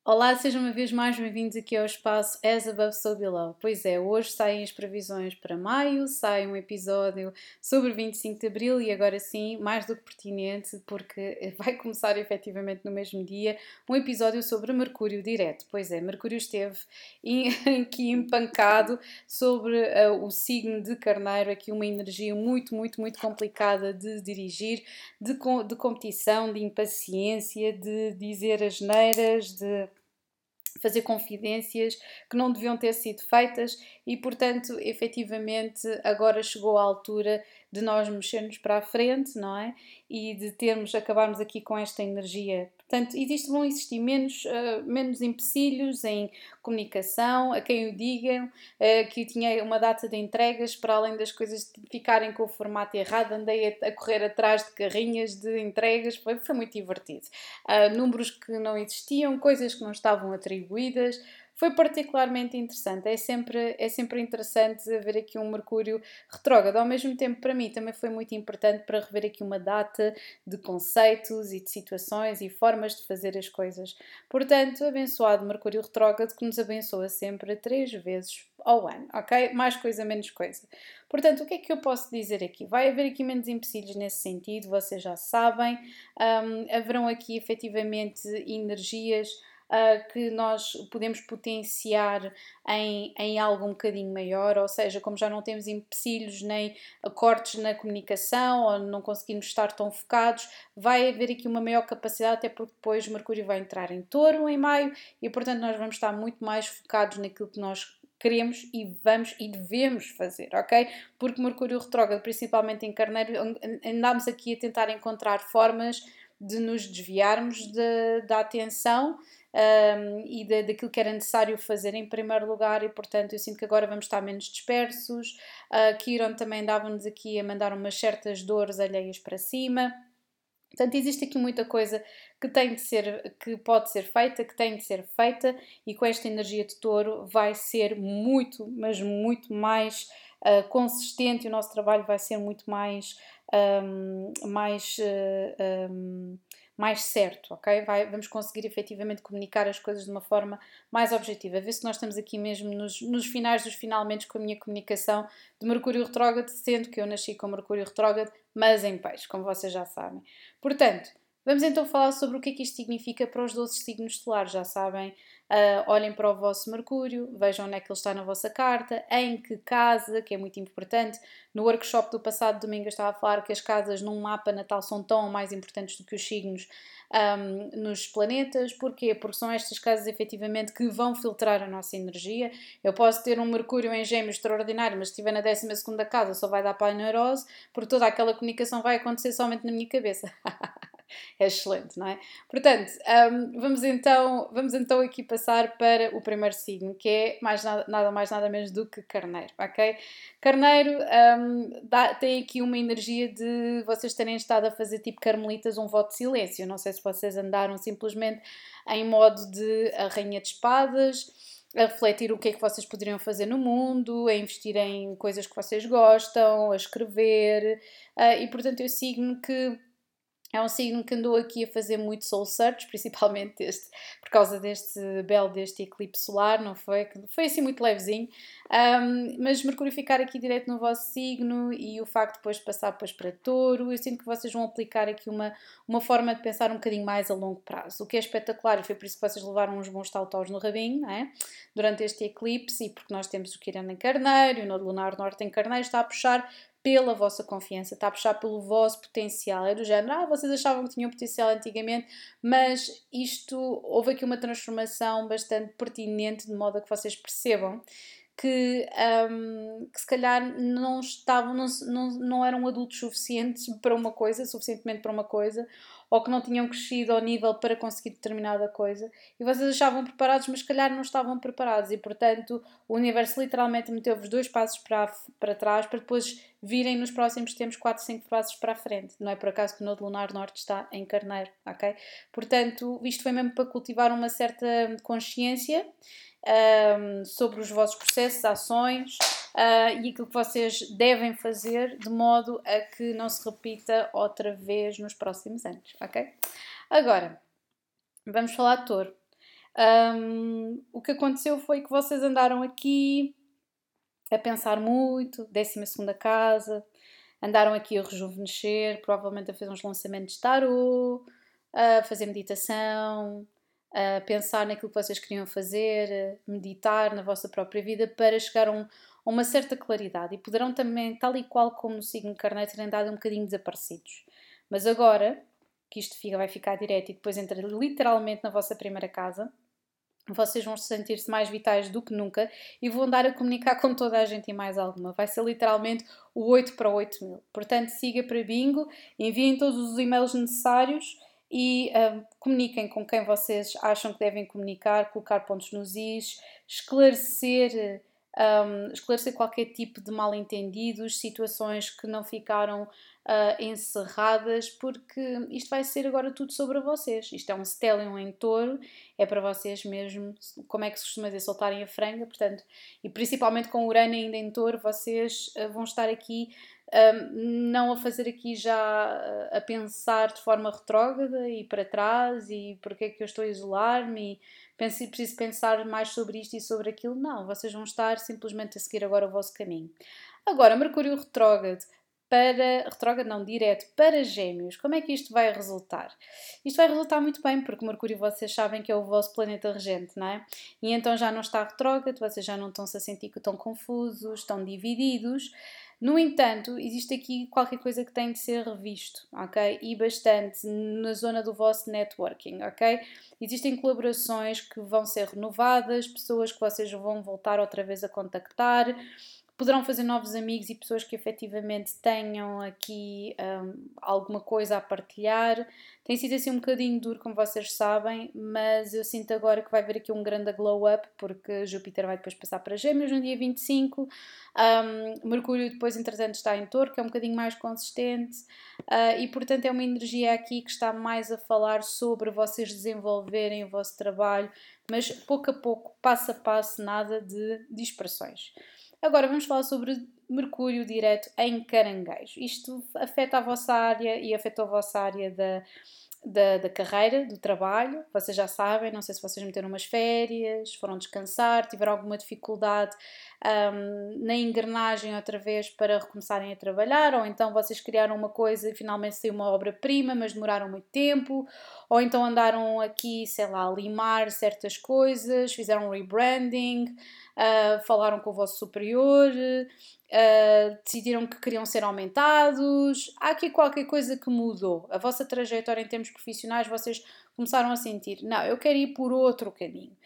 Olá, sejam uma vez mais bem-vindos aqui ao espaço As Above So Below. Pois é, hoje saem as previsões para maio, sai um episódio sobre 25 de Abril e agora sim, mais do que pertinente, porque vai começar efetivamente no mesmo dia, um episódio sobre Mercúrio direto. Pois é, Mercúrio esteve aqui empancado sobre o signo de Carneiro, aqui uma energia muito complicada de dirigir, de competição, de impaciência, de dizer asneiras, de fazer confidências que não deviam ter sido feitas e, portanto, efetivamente, agora chegou a altura de nós mexermos para a frente, não é? E de acabarmos aqui com esta energia. Portanto, vão existir menos empecilhos em comunicação, a quem o digam, que eu tinha uma data de entregas, para além das coisas ficarem com o formato errado, andei a correr atrás de carrinhas de entregas, foi muito divertido. Números que não existiam, coisas que não estavam atribuídas. Foi particularmente interessante. É sempre interessante ver aqui um Mercúrio retrógrado. Ao mesmo tempo, para mim, também foi muito importante para rever aqui uma data de conceitos e de situações e formas de fazer as coisas. Portanto, abençoado Mercúrio retrógrado que nos abençoa sempre 3 vezes ao ano, ok? Mais coisa, menos coisa. Portanto, o que é que eu posso dizer aqui? Vai haver aqui menos empecilhos nesse sentido, vocês já sabem. Haverão aqui efetivamente energias que nós podemos potenciar em algo um bocadinho maior, ou seja, como já não temos empecilhos nem cortes na comunicação ou não conseguimos estar tão focados, vai haver aqui uma maior capacidade, até porque depois Mercúrio vai entrar em Touro em maio e, portanto, nós vamos estar muito mais focados naquilo que nós queremos e vamos e devemos fazer, ok? Porque Mercúrio retrógrado, principalmente em Carneiro, andámos aqui a tentar encontrar formas de nos desviarmos da atenção daquilo que era necessário fazer em primeiro lugar e, portanto, eu sinto que agora vamos estar menos dispersos. Quiron também dava-nos aqui a mandar umas certas dores alheias para cima. Portanto, existe aqui muita coisa que pode ser feita, que tem de ser feita, e com esta energia de touro vai ser muito, mas muito mais consistente e o nosso trabalho vai ser muito mais, um, mais, uh, um, mais certo, ok? Vamos conseguir efetivamente comunicar as coisas de uma forma mais objetiva. Vê se nós estamos aqui mesmo nos finais dos finalmente com a minha comunicação de Mercúrio retrógrado, sendo que eu nasci com Mercúrio retrógrado, mas em peixe, como vocês já sabem. Portanto, vamos então falar sobre o que é que isto significa para os 12 signos solares. Já sabem, olhem para o vosso Mercúrio, vejam onde é que ele está na vossa carta, em que casa, que é muito importante. No workshop do passado domingo eu estava a falar que as casas num mapa natal são tão mais importantes do que os signos nos planetas. Porquê? Porque são estas casas efetivamente que vão filtrar a nossa energia. Eu posso ter um Mercúrio em Gêmeos extraordinário, mas se estiver na 12ª casa só vai dar para a neurose, porque toda aquela comunicação vai acontecer somente na minha cabeça. É excelente, não é? Portanto, vamos então aqui passar para o primeiro signo, que é nada mais nada menos do que Carneiro, ok? Carneiro tem aqui uma energia de vocês terem estado a fazer tipo carmelitas um voto de silêncio. Não sei se vocês andaram simplesmente em modo de a Rainha de Espadas, a refletir o que é que vocês poderiam fazer no mundo, a investir em coisas que vocês gostam, a escrever, e portanto eu signo que é um signo que andou aqui a fazer muito soul search, principalmente por causa deste eclipse solar, não foi? Que foi assim muito levezinho, mas Mercúrio ficar aqui direto no vosso signo e o facto de depois passar depois para Touro, eu sinto que vocês vão aplicar aqui uma forma de pensar um bocadinho mais a longo prazo, o que é espetacular, e foi por isso que vocês levaram uns bons tautós no rabinho, não é? Durante este eclipse, e porque nós temos o Quirón em Carneiro, e o Nodo Lunar Norte em Carneiro, está a puxar pela vossa confiança, está a puxar pelo vosso potencial. É do género, vocês achavam que tinham potencial antigamente, mas houve aqui uma transformação bastante pertinente, de modo a que vocês percebam que se calhar não eram adultos suficientemente para uma coisa, ou que não tinham crescido ao nível para conseguir determinada coisa, e vocês achavam preparados, mas se calhar não estavam preparados, e portanto o universo literalmente meteu-vos 2 passos para trás, para depois virem nos próximos tempos 4, 5 passos para a frente. Não é por acaso que o Nodo Lunar Norte está em Carneiro, ok? Portanto, isto foi mesmo para cultivar uma certa consciência sobre os vossos processos, ações e aquilo que vocês devem fazer de modo a que não se repita outra vez nos próximos anos, ok? Agora, vamos falar de Touro. O que aconteceu foi que vocês andaram aqui a pensar muito, 12ª casa, andaram aqui a rejuvenescer, provavelmente a fazer uns lançamentos de tarô, a fazer meditação, a pensar naquilo que vocês queriam fazer, meditar na vossa própria vida para chegar a uma certa claridade. E poderão também, tal e qual como no signo de Carneiro, terem andado um bocadinho desaparecidos. Mas agora, que isto vai ficar direto e depois entra literalmente na vossa primeira casa, vocês vão sentir-se mais vitais do que nunca e vão dar a comunicar com toda a gente e mais alguma. Vai ser literalmente o 8 para 8.000. Portanto, siga para Bingo, enviem todos os e-mails necessários e comuniquem com quem vocês acham que devem comunicar, colocar pontos nos is, esclarecer qualquer tipo de mal-entendidos, situações que não ficaram encerradas, porque isto vai ser agora tudo sobre vocês. Isto é um stellium em touro, é para vocês mesmo, como é que se costuma dizer, soltarem a franga, portanto, e principalmente com o Urano ainda em touro, vocês vão estar aqui, não a fazer aqui já a pensar de forma retrógrada e para trás e porque é que eu estou a isolar-me e preciso pensar mais sobre isto e sobre aquilo. Não, vocês vão estar simplesmente a seguir agora o vosso caminho. Agora, Mercúrio retrógrado não, direto, para Gêmeos, como é que isto vai resultar? Isto vai resultar muito bem, porque Mercúrio vocês sabem que é o vosso planeta regente, não é? E então já não está retrógrado, vocês já não estão-se a sentir que estão confusos, estão divididos. No entanto, existe aqui qualquer coisa que tem de ser revisto, ok? E bastante na zona do vosso networking, ok? Existem colaborações que vão ser renovadas, pessoas que vocês vão voltar outra vez a contactar, poderão fazer novos amigos e pessoas que efetivamente tenham aqui alguma coisa a partilhar. Tem sido assim um bocadinho duro, como vocês sabem, mas eu sinto agora que vai haver aqui um grande glow up, porque Júpiter vai depois passar para Gêmeos no dia 25, Mercúrio depois entretanto está em Touro, que é um bocadinho mais consistente, e portanto é uma energia aqui que está mais a falar sobre vocês desenvolverem o vosso trabalho, mas pouco a pouco, passo a passo, nada de dispersões. Agora vamos falar sobre Mercúrio direto em Caranguejo. Isto afeta a vossa área e afetou a vossa área da carreira, do trabalho. Vocês já sabem, não sei se vocês meteram umas férias, foram descansar, tiveram alguma dificuldade na engrenagem outra vez para recomeçarem a trabalhar, ou então vocês criaram uma coisa e finalmente saiu uma obra-prima, mas demoraram muito tempo, ou então andaram aqui, sei lá, a limar certas coisas, fizeram um rebranding, falaram com o vosso superior, decidiram que queriam ser aumentados. Há aqui qualquer coisa que mudou. A vossa trajetória em termos profissionais, vocês começaram a sentir, não, eu quero ir por outro caminho.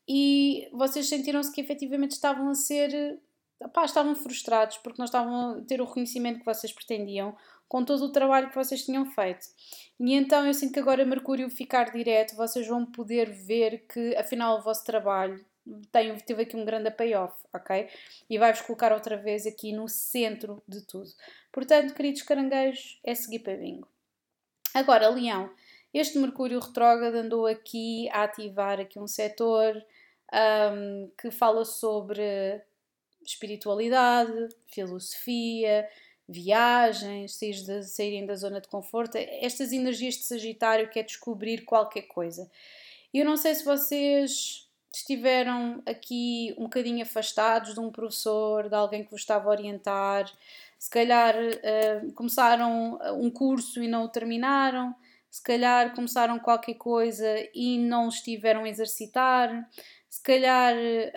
E vocês sentiram-se que efetivamente estavam a ser, estavam frustrados porque não estavam a ter o reconhecimento que vocês pretendiam com todo o trabalho que vocês tinham feito. E então eu sinto que agora Mercúrio ficar direto, vocês vão poder ver que afinal o vosso trabalho teve aqui um grande payoff, ok? E vai-vos colocar outra vez aqui no centro de tudo. Portanto, queridos caranguejos, é seguir para bingo. Agora, Leão, este Mercúrio retrógrado andou aqui a ativar aqui um setor que fala sobre espiritualidade, filosofia, viagens, saírem da zona de conforto, estas energias de Sagitário que é descobrir qualquer coisa. Eu não sei se vocês estiveram aqui um bocadinho afastados de um professor, de alguém que vos estava a orientar, se calhar começaram um curso e não o terminaram, se calhar começaram qualquer coisa e não estiveram a exercitar, se calhar,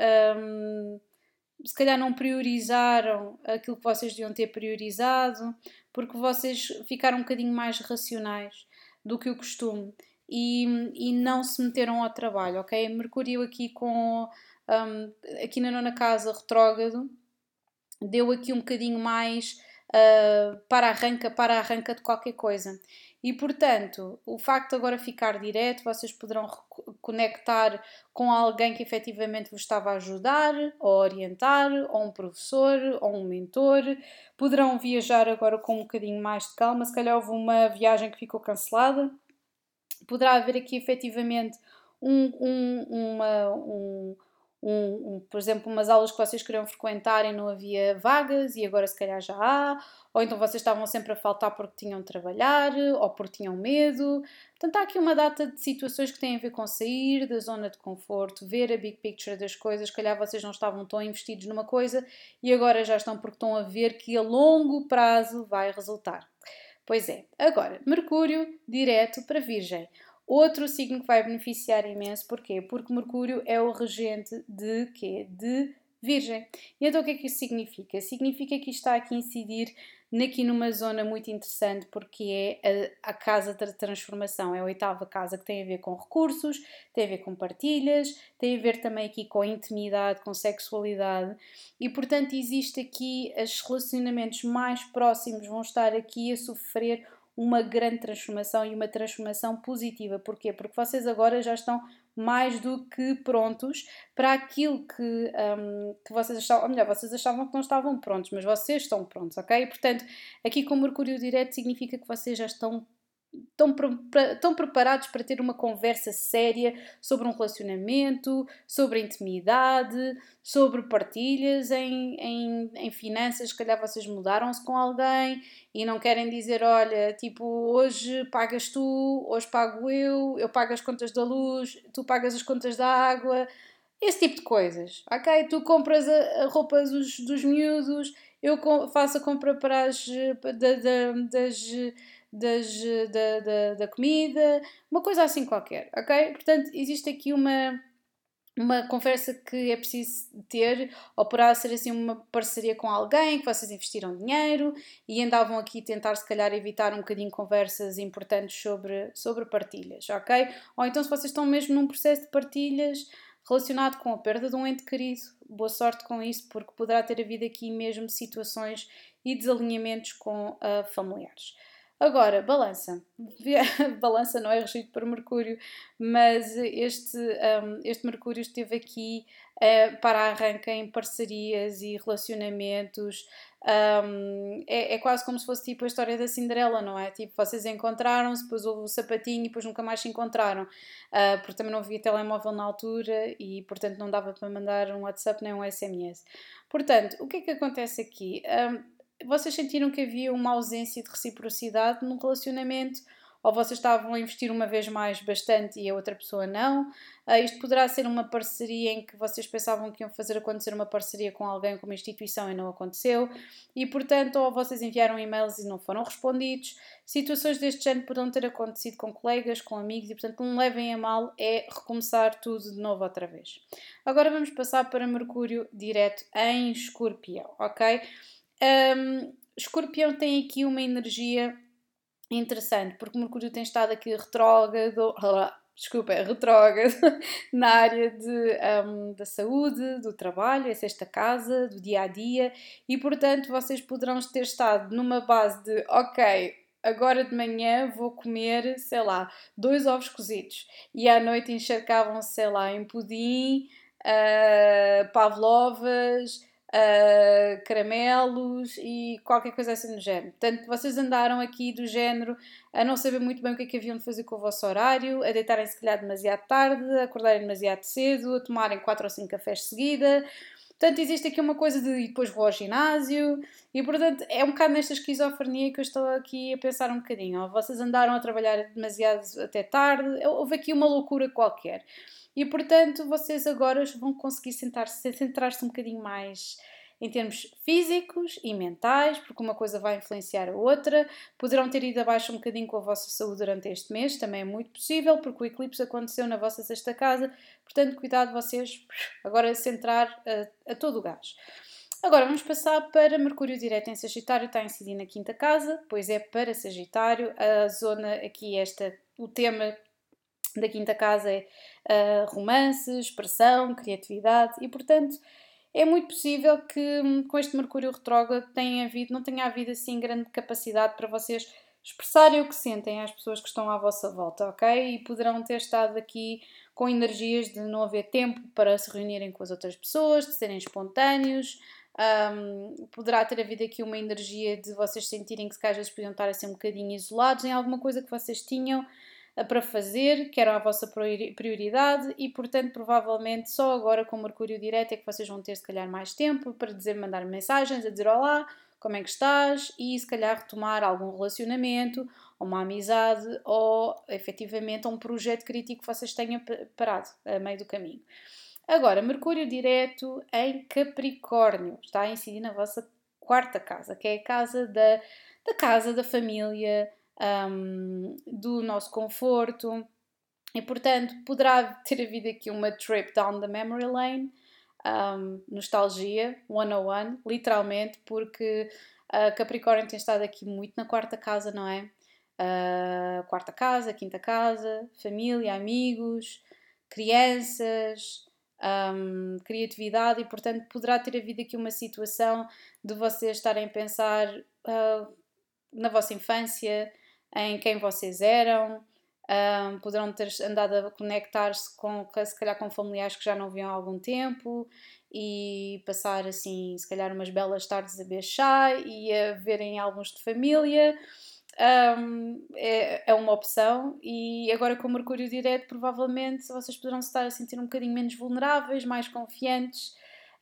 se calhar não priorizaram aquilo que vocês deviam ter priorizado, porque vocês ficaram um bocadinho mais racionais do que o costume e não se meteram ao trabalho, ok? Mercúrio aqui aqui na nona casa retrógrado deu aqui um bocadinho mais para arranca de qualquer coisa. E portanto, o facto de agora ficar direto, vocês poderão conectar com alguém que efetivamente vos estava a ajudar, ou a orientar, ou um professor, ou um mentor. Poderão viajar agora com um bocadinho mais de calma. Se calhar houve uma viagem que ficou cancelada. Poderá haver aqui efetivamente um por exemplo, umas aulas que vocês queriam frequentar e não havia vagas e agora se calhar já há, ou então vocês estavam sempre a faltar porque tinham de trabalhar ou porque tinham medo. Portanto, há aqui uma data de situações que têm a ver com sair da zona de conforto, ver a big picture das coisas. Se calhar vocês não estavam tão investidos numa coisa e agora já estão porque estão a ver que a longo prazo vai resultar. Pois é, agora, Mercúrio direto para Virgem. Outro signo que vai beneficiar imenso, porquê? Porque Mercúrio é o regente de quê? De Virgem. E então o que é que isso significa? Significa que isto está aqui a incidir aqui numa zona muito interessante, porque é a casa da transformação, é a oitava casa que tem a ver com recursos, tem a ver com partilhas, tem a ver também aqui com intimidade, com sexualidade, e portanto existe aqui, os relacionamentos mais próximos vão estar aqui a sofrer uma grande transformação e uma transformação positiva. Porquê? Porque vocês agora já estão mais do que prontos para aquilo que vocês achavam, ou melhor, vocês achavam que não estavam prontos, mas vocês estão prontos, ok? Portanto, aqui com o Mercúrio direto significa que vocês já estão preparados para ter uma conversa séria sobre um relacionamento, sobre intimidade, sobre partilhas em finanças. Se calhar vocês mudaram-se com alguém e não querem dizer, olha, tipo, hoje pagas tu, hoje pago eu pago as contas da luz, tu pagas as contas da água, esse tipo de coisas, ok? Tu compras a roupa dos miúdos, faço a compra para da comida, uma coisa assim qualquer, ok? Portanto, existe aqui uma conversa que é preciso ter, ou poderá ser assim uma parceria com alguém, que vocês investiram dinheiro e andavam aqui a tentar se calhar evitar um bocadinho conversas importantes sobre partilhas, ok? Ou então se vocês estão mesmo num processo de partilhas relacionado com a perda de um ente querido, boa sorte com isso, porque poderá ter havido aqui mesmo situações e desalinhamentos com familiares. Agora, balança. Balança não é regido por Mercúrio, mas este Mercúrio esteve aqui para arranque em parcerias e relacionamentos. É quase como se fosse tipo a história da Cinderela, não é? Tipo, vocês encontraram-se, depois houve o sapatinho e depois nunca mais se encontraram. Porque também não havia telemóvel na altura e, portanto, não dava para mandar um WhatsApp nem um SMS. Portanto, o que é que acontece aqui? Vocês sentiram que havia uma ausência de reciprocidade num relacionamento, ou vocês estavam a investir uma vez mais bastante e a outra pessoa não. Isto poderá ser uma parceria em que vocês pensavam que iam fazer acontecer uma parceria com alguém, com uma instituição e não aconteceu, e portanto, ou vocês enviaram e-mails e não foram respondidos. Situações deste género poderão ter acontecido com colegas, com amigos, e portanto não levem a mal, é recomeçar tudo de novo outra vez. Agora vamos passar para Mercúrio direto em Escorpião, ok? Escorpião tem aqui uma energia interessante, porque o Mercúrio tem estado aqui retrógrado, retrógrado na área da saúde, do trabalho, é sexta casa, do dia a dia, e portanto vocês poderão ter estado numa base de ok. Agora de manhã vou comer, sei lá, 2 ovos cozidos e à noite encharcavam-se, sei lá, em pudim, pavlovas, caramelos e qualquer coisa assim do género. Portanto, vocês andaram aqui do género a não saber muito bem o que é que haviam de fazer com o vosso horário, a deitarem se calhar demasiado tarde, a acordarem demasiado cedo, a tomarem 4 ou 5 cafés de seguida. Portanto, existe aqui uma coisa de e depois vou ao ginásio, e portanto é um bocado nesta esquizofrenia que eu estou aqui a pensar um bocadinho. Ou vocês andaram a trabalhar demasiado até tarde, houve aqui uma loucura qualquer. E portanto vocês agora vão conseguir centrar-se um bocadinho mais em termos físicos e mentais, porque uma coisa vai influenciar a outra. Poderão ter ido abaixo um bocadinho com a vossa saúde durante este mês, também é muito possível, porque o eclipse aconteceu na vossa sexta casa, portanto, cuidado vocês agora centrar a todo o gás. Agora vamos passar para Mercúrio direto em Sagitário, está a incidir na quinta casa, pois é para Sagitário, a zona aqui, o tema da quinta casa é romance, expressão, criatividade e, portanto, é muito possível que com este Mercúrio retrógrado não tenha havido assim grande capacidade para vocês expressarem o que sentem às pessoas que estão à vossa volta, ok? E poderão ter estado aqui com energias de não haver tempo para se reunirem com as outras pessoas, de serem espontâneos. Poderá ter havido aqui uma energia de vocês sentirem que se calhar às vezes podiam estar assim um bocadinho isolados em alguma coisa que vocês tinham. para fazer, que era a vossa prioridade e, portanto, provavelmente só agora com o Mercúrio direto é que vocês vão ter, se calhar, mais tempo para dizer, mandar mensagens, a dizer olá, como é que estás e, se calhar, retomar algum relacionamento, ou uma amizade, ou, efetivamente, um projeto crítico que vocês tenham parado a meio do caminho. Agora, Mercúrio direto em Capricórnio está a incidir na vossa quarta casa, que é a casa da família, do nosso conforto, e portanto poderá ter havido aqui uma trip down the memory lane, nostalgia 101, literalmente, porque Capricórnio tem estado aqui muito na quarta casa, não é? Quarta casa, quinta casa, família, amigos, crianças, criatividade, e portanto poderá ter havido aqui uma situação de vocês estarem a pensar na vossa infância, em quem vocês eram, poderão ter andado a conectar-se se calhar com familiares que já não viam há algum tempo e passar assim, se calhar umas belas tardes a beber chá e a verem álbuns de família. É uma opção, e agora com o Mercúrio direto provavelmente vocês poderão estar a sentir um bocadinho menos vulneráveis, mais confiantes,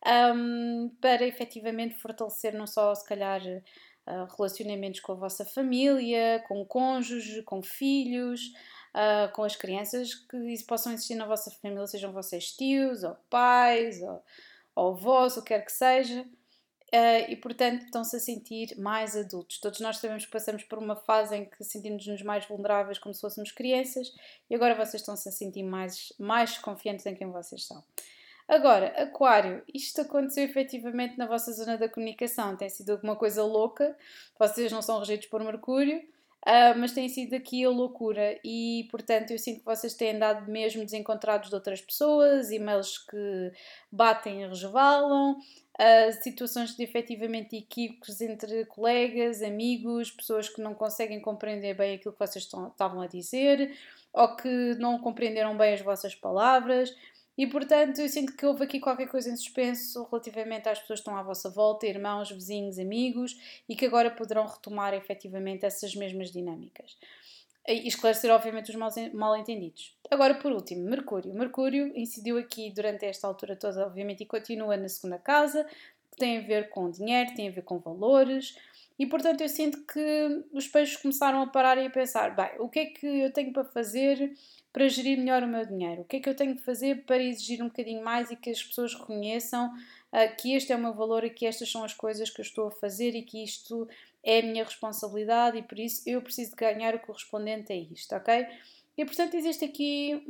para efetivamente fortalecer não só se calhar relacionamentos com a vossa família, com o cônjuge, com filhos, com as crianças que possam existir na vossa família, sejam vocês tios, ou pais, ou avós, o que quer que seja. E portanto estão-se a sentir mais adultos. Todos nós sabemos que passamos por uma fase em que sentimos-nos mais vulneráveis, como se fôssemos crianças, e agora vocês estão-se a sentir mais confiantes em quem vocês são. Agora, Aquário, isto aconteceu efetivamente na vossa zona da comunicação, tem sido uma coisa louca, vocês não são regidos por Mercúrio, mas tem sido aqui a loucura, e portanto eu sinto que vocês têm andado mesmo desencontrados de outras pessoas, e-mails que batem e resvalam, situações de efetivamente equívocos entre colegas, amigos, pessoas que não conseguem compreender bem aquilo que vocês estavam a dizer, ou que não compreenderam bem as vossas palavras. E portanto eu sinto que houve aqui qualquer coisa em suspenso relativamente às pessoas que estão à vossa volta, irmãos, vizinhos, amigos, e que agora poderão retomar efetivamente essas mesmas dinâmicas. E esclarecer obviamente os mal-entendidos. Agora por último, Mercúrio. Mercúrio incidiu aqui durante esta altura toda, obviamente, e continua na segunda casa, que tem a ver com dinheiro, tem a ver com valores, e portanto eu sinto que os peixes começaram a parar e a pensar, bem, o que é que eu tenho para fazer para gerir melhor o meu dinheiro? O que é que eu tenho de fazer para exigir um bocadinho mais e que as pessoas reconheçam que este é o meu valor e que estas são as coisas que eu estou a fazer e que isto é a minha responsabilidade e por isso eu preciso de ganhar o correspondente a isto, ok? E portanto existe aqui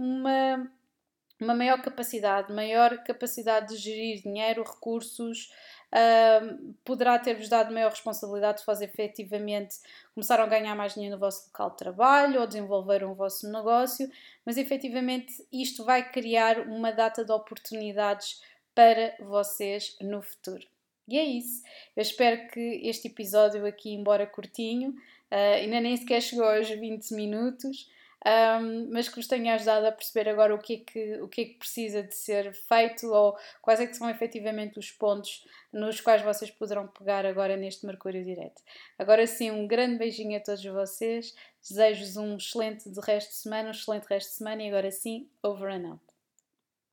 uma maior capacidade de gerir dinheiro, recursos, poderá ter-vos dado maior responsabilidade de fazer efetivamente, começaram a ganhar mais dinheiro no vosso local de trabalho ou desenvolveram o vosso negócio, mas efetivamente isto vai criar uma data de oportunidades para vocês no futuro. E é isso. Eu espero que este episódio aqui, embora curtinho, ainda nem sequer chegou aos 20 minutos, mas que vos tenha ajudado a perceber agora o que é que precisa de ser feito ou quais é que são efetivamente os pontos nos quais vocês poderão pegar agora neste Mercúrio direto. Agora sim, um grande beijinho a todos vocês, desejo-vos um excelente resto de semana e agora sim, over and out.